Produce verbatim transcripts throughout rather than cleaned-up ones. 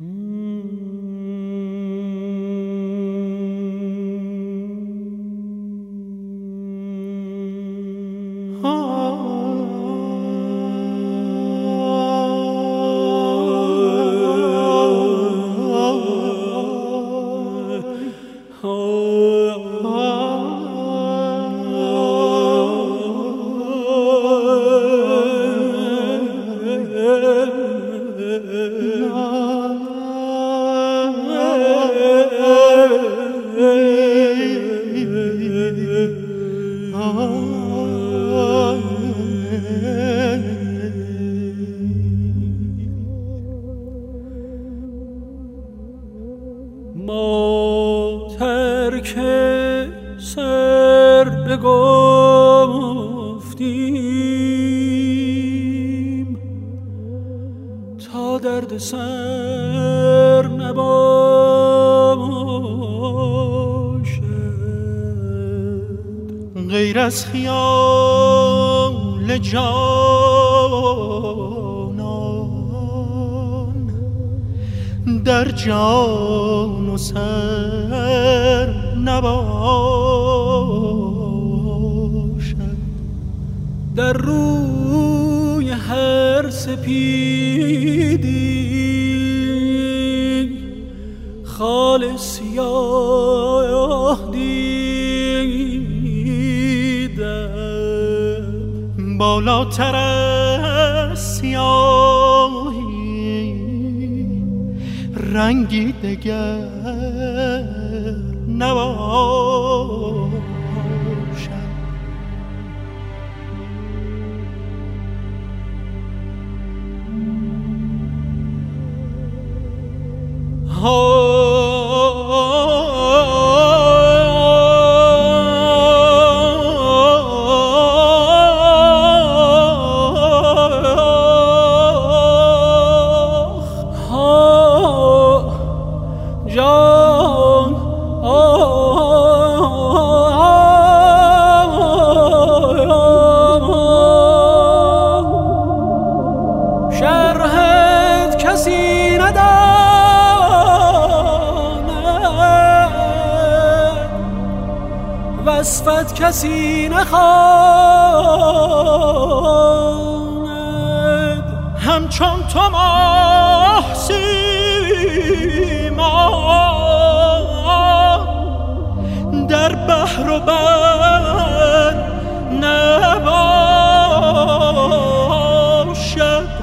ما ترک سر بگفتیم تا درد سر نباشد، غیر از خیال جانان در جان و سر نباشد. در روی هر سپیدی خال سیاه دیدم، بالاتر از سیاهی رنگی دگر نباشد. وصفت کسی نخواند، همچون تو ماه سیما در بحر و بر نباشد.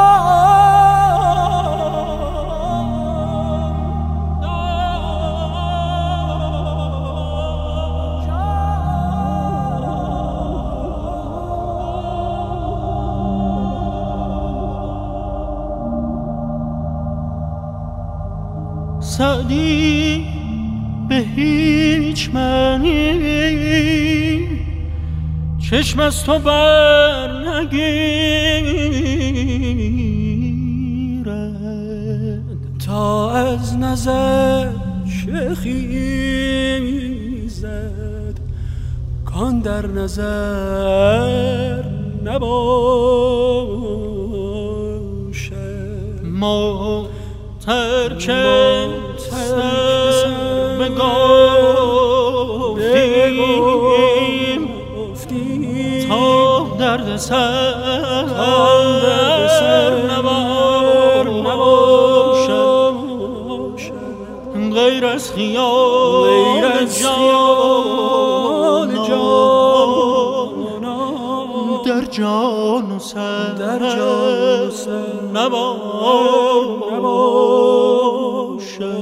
سعدی به هیچ معنی چشم از تو بر نگیرد، تا از نظر چه خیزد کان در نظر نباشد. ما ترک سر بگفتیم تا درد سر نباشد، غیر از خیال جان در جان و سر نباشد.